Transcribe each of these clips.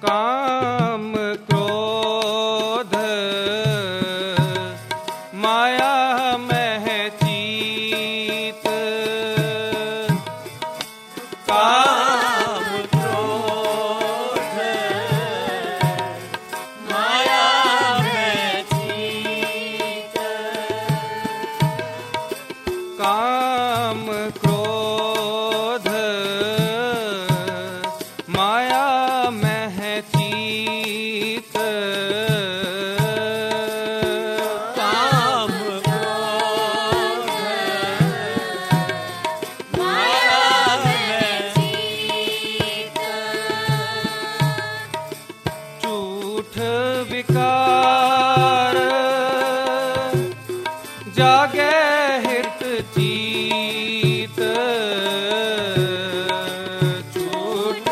काम क्रोध माया मह चीत, काम क्रोध माया में चीत, काम क्रोध माया मह चीत, काम क्रोध माया में चीत, झूठ विकार जागे हित चीत, झूठ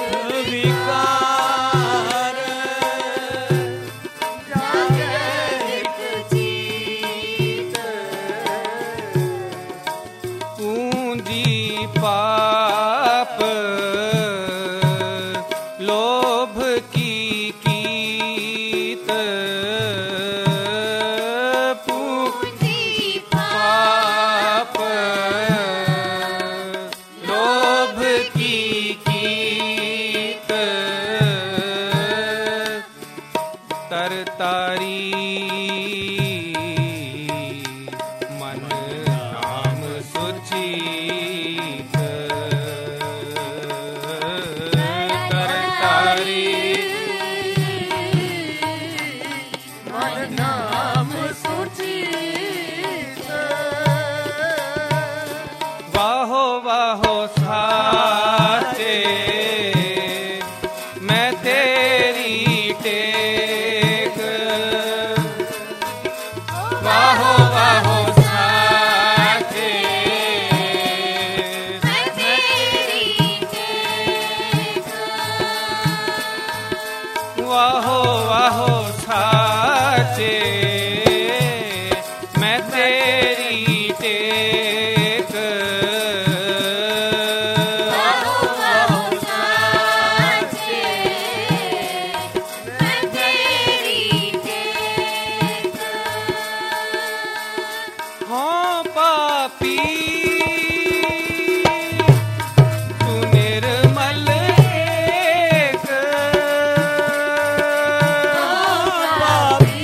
विकार जागृत चीत, पूंजी पाप लोभ की कीत, पूंजी पाप लोभ की कीत, तरतारी मन नाम सुचीत, तरतारी मन नाम सुचीत, वाहो वाहो साचे मैं तेरी टेक, वाहो वाहो साचे मैं तेरी टेक, वाहो वाहो साचे मैं तेरी टेक, वाहो वाहो साचे मैं तेरी टेक, हाँ पापी तू निर्मल एक, पापी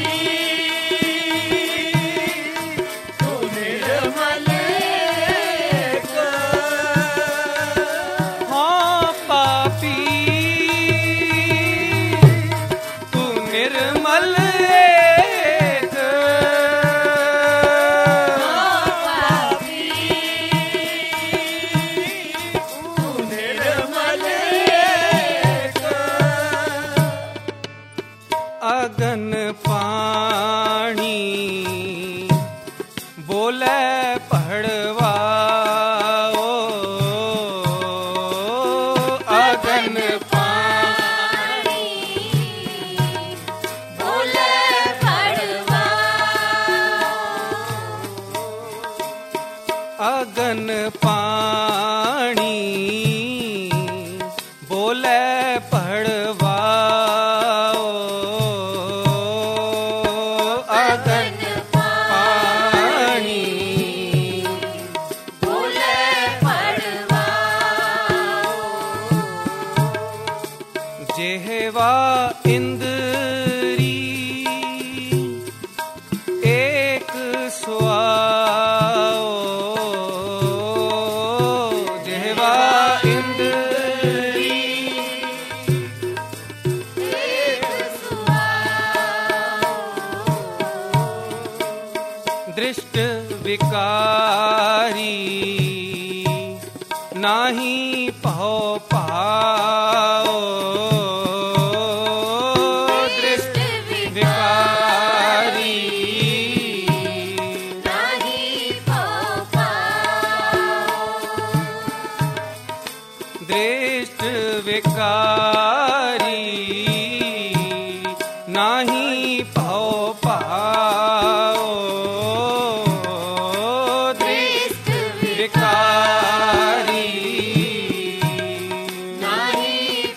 तू निर्मल एक, हाँ पापी तू निर्मल एक, पापी तू निर्मल एक, अगन पानी बोले पढ़वाओ, अगन पानी बोले पड़वा, अगन पानी बोले पढ़वाओ, अगन पानी बोले पड़वा, जेहवा इंद्री एक स्वाओ, जेहवा इंद्री दृष्ट विकारी नाही पहो पाओ, दृष्ट विकारी नहीं पोपा, दृष्ट विकारी नाही पहो पाओ, दृष्ट विकारी नहीं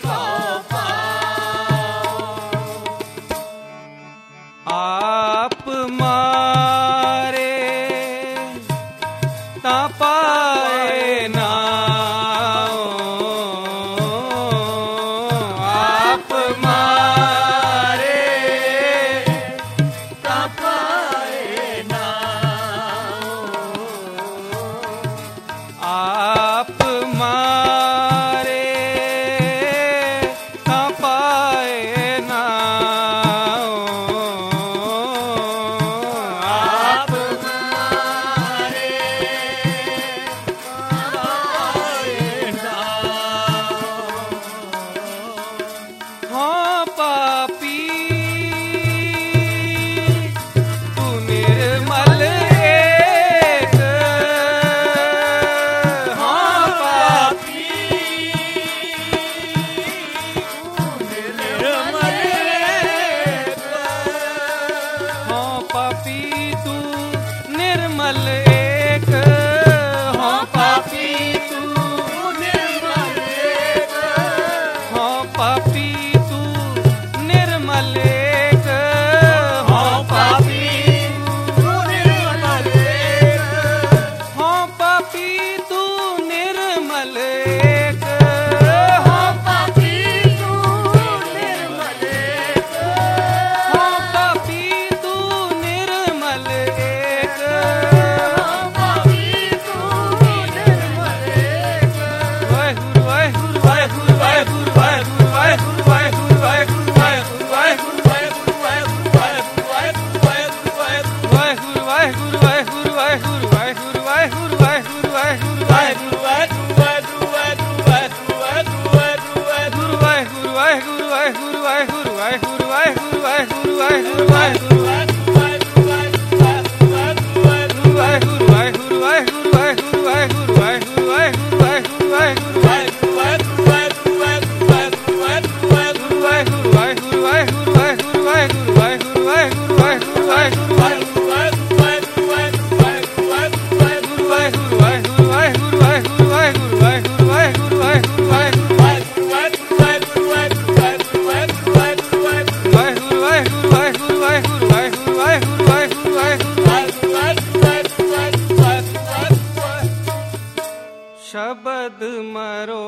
शब्द मरो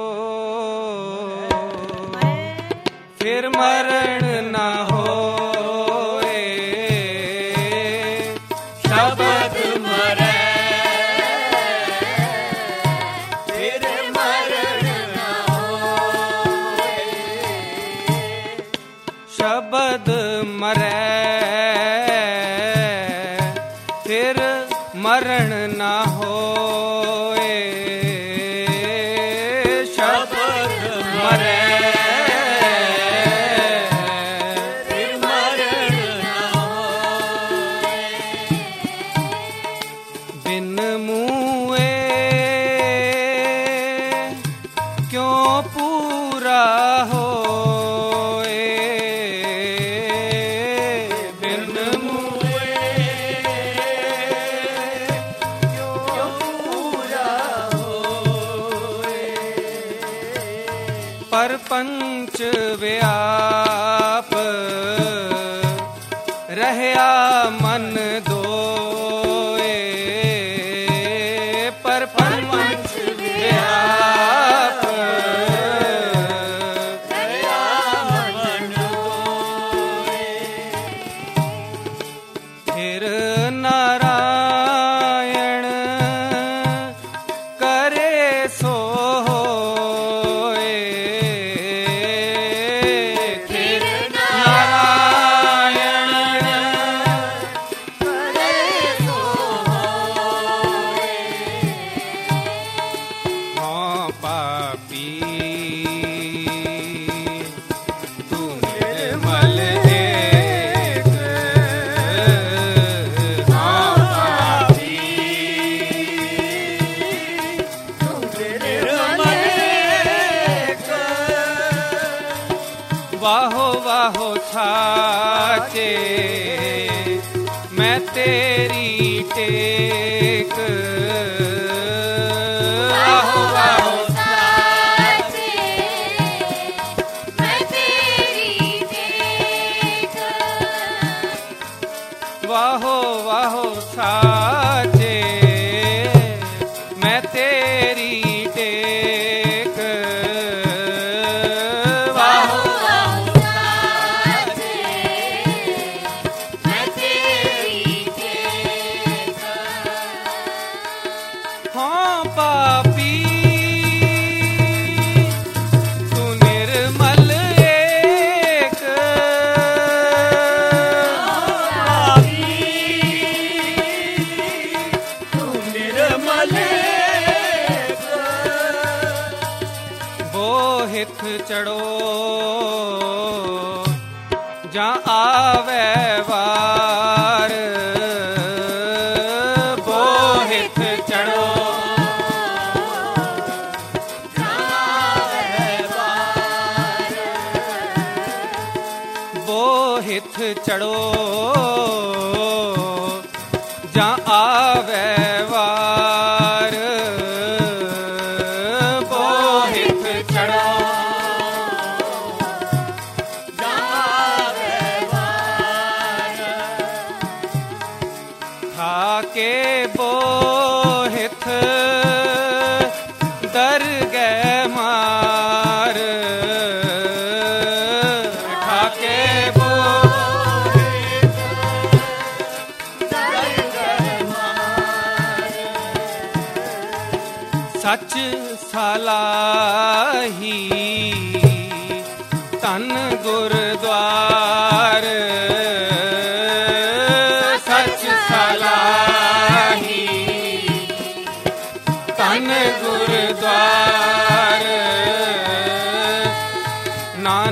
फिर मरण ना होए, शब्द मरे फिर मरण ना होए, शब्द मरे फिर मरण ना होए, शब्द मरे फिर मरण ना होए, बिन मुए क्यों पूरा होए, बिन मुए क्यों पूरा होए, परपंच व्याप रहया मन दोए, परपंच व्याप दया मन होए, फिर नारायण करे सो होए, फिर नारायण करे सो होए, हाँ पापी तू निर्मल एक, हाँ पापी निर्मल एक, वाहो वाहो छाचे मैं तेरी टेक, वाहो वाहो साचे मैं तेरी टेक, वाहो वाहो साचे मैं तेरी टेक, वाहो साचे मैं तेरी टेक, हाँ पापी तू निर्मल एक, तू निर्मल एक, बोहित चढ़ो जा आवे वार, बोहित चढ़ो बोहित चढ़ो जा आवे वार, बोहित चढ़ो थाके बोहित दर गए मार, ठाके बोहित सच सलाही तन गुरद्वार, सच सलाही तन गुरद्वार, नानक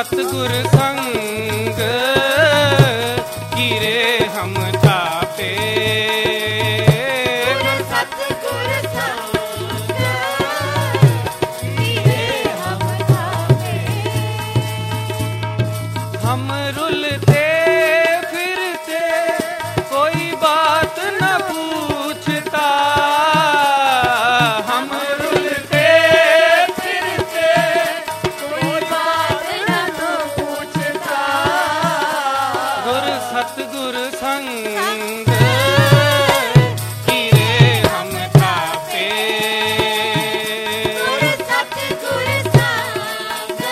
सतगुर संग कीरे हम थापे। सतगुर संग कीरे हम थापे। हम रुलते फिरते कोई बात न पूछता। हम रुलते फिरते कोई बात न पूछता। गुर सतगुर संग कीरे हम थापे। सतगुर संग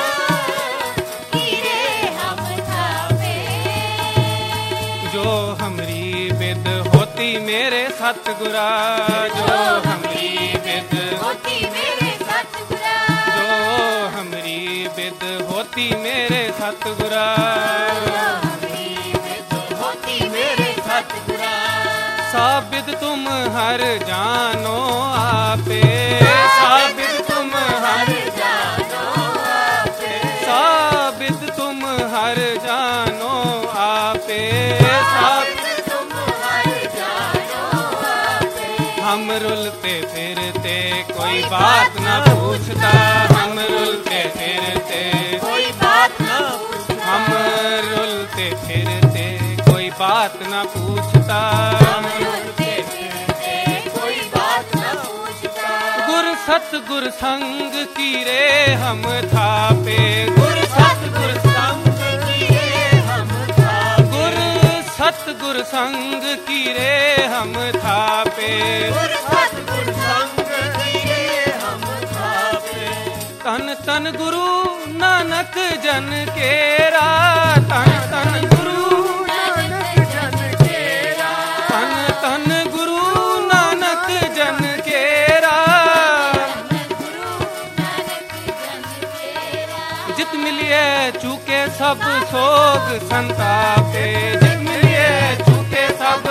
कीरे हम थापे। जो हमरी बिद होती मेरे सतगुरा, जो हमरी बिद होती मेरे सतगुरा। जो हमरी बिद होती मेरे सतगुरा। हमरी बिद होती मेरे सतगुरा। साबित तुम हर जानो आपे। साबित तुम हर जानो आपे। साबित तुम हर जानो आपे। साबित तुम हर जानो आपे। हम रुलते फिरते कोई बात न पूछता। हम रुलते फिरते कोई बात न पूछता। हम रुलते फिरते कोई बात न पूछता। रुलते फिरते कोई बात न पूछता। गुर सतगुर संग कीरे हम थापे। गुर सतगुर संग कीरे हम थापे। गुर सतगुर संग कीरे हम थापे। सतगुर संग कीरे हम थापे। तन तन गुरु नानक जन केरा। तन तन गुरु नानक जन केरा। तन तन गुरु नानक जन केरा। गुरु नानक जन केरा। जित मिलिए चूके सब सोग संतापे। जित मिलिए चूके सब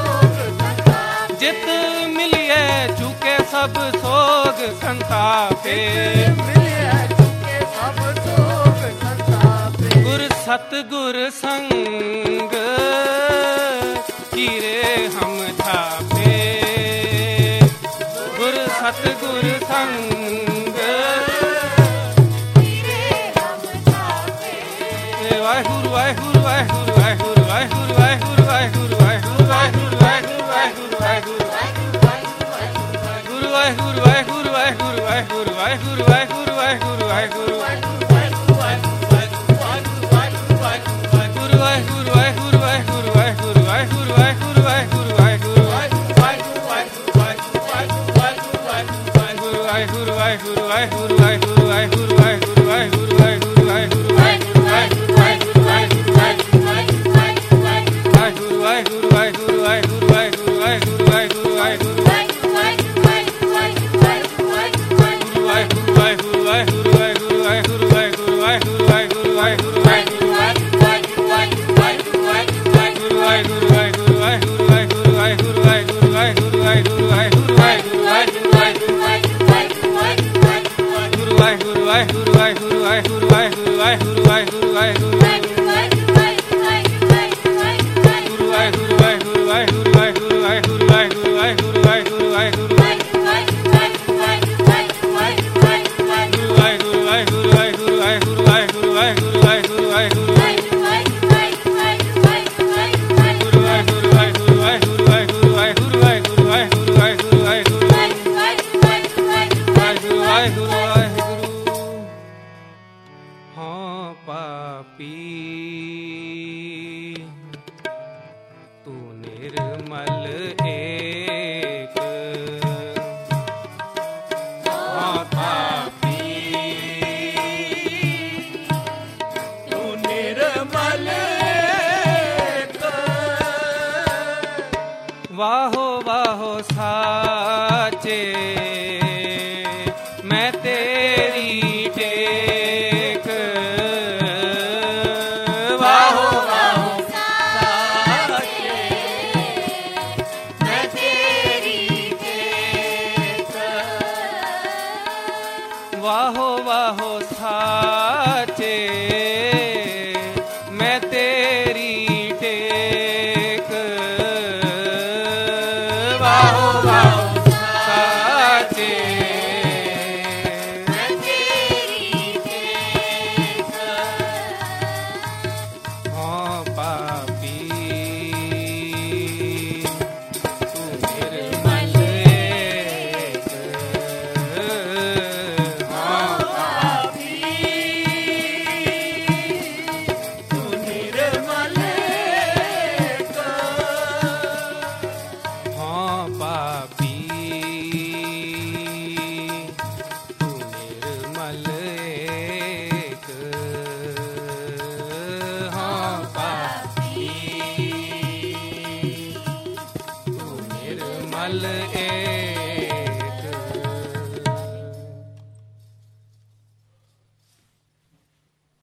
जित मिलिए चूके सब सोग संतापे। गुर सतगुर संग कीरे हम थापे। गुर सतगुर संग कीरे हम थापे। वाहिगुरु वाहिगुरु वाहिगुरु वाहिगुरु वाहिगुरु वाहिगुरु वाहिगुरु वाहिगुरु वाहिगुरु वाहिगुरु वाहिगुरु वाहिगुरु गुरु वाहिगुरु वाहिगुरु वाहिगुरु वाहिगुरु वाहिगुरु वाहिगुरु वाहिगुरु वाहिगुरु गुरु वाहिगुरु वाहिगुरु वाहिगुरु वाहिगुरु वाहिगुरु वाहिगुरु वाहिगुरु वाहिगुरु गुरु वाहिगुरु वाहिगुरु वाहिगुरु वाहिगुरु वाहिगुरु वाहिगुरु वाहिगुरु वाहिगुरु वाहिगुरु वाहिगुरु वाहिगुरु वाहिगुरु वाहिगुरु वाहिगुरु वाहिगुरु वाहिगुरु वाहो वाहो साचे मैं तेरी टेक वाहो वाहो साचे मैं तेरी टेक वाहो वाहो साचे